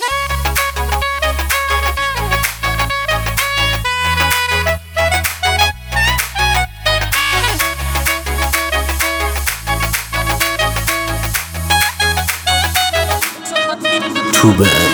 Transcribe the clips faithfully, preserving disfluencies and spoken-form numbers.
Too bad.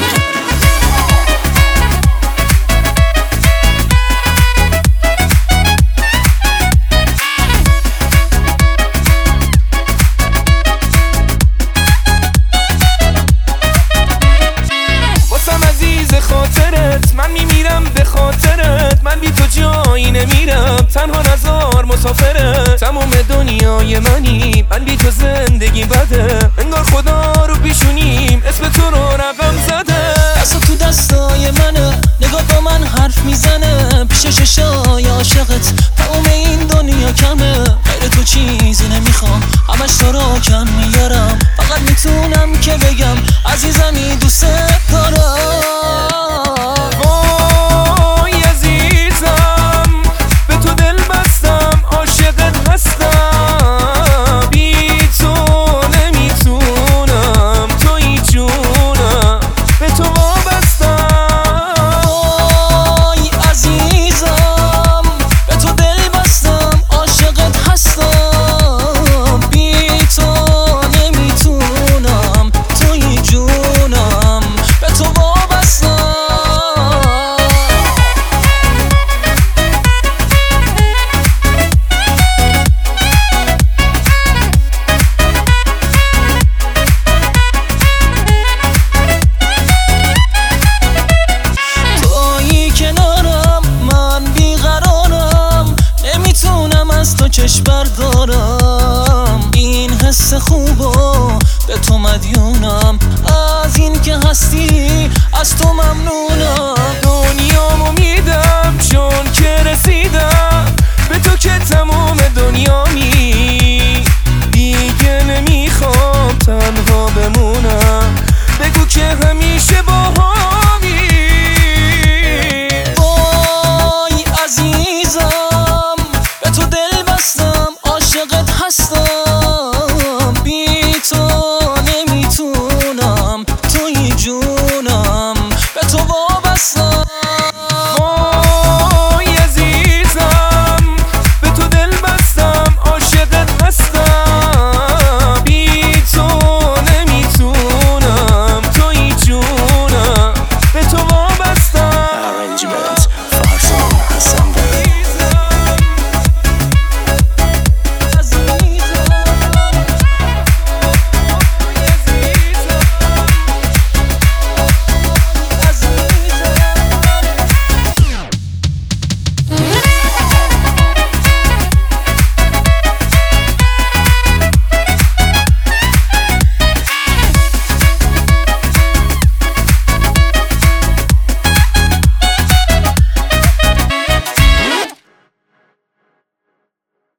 خاطرت من میمیرم به خاطرت، من بی تو جایی نمیرم، تنها نزار مسافرت، تمام دنیای منی، من بی تو زندگی بده، انگار خدا رو پیشونیم اسم تو رو رقم زده. دست تو دستای منه، نگاه با من حرف میزنه، پیش چشای عاشقت تمام این دنیا کمه، غیر تو چیزی نمیخوام، همش تو رو کم میارم، فقط میتونم که بگم عزیزمی دوست دارم. تو چشم بردارم، این حس خوبو به تو مدیونم، از این که هستی از تو ممنون.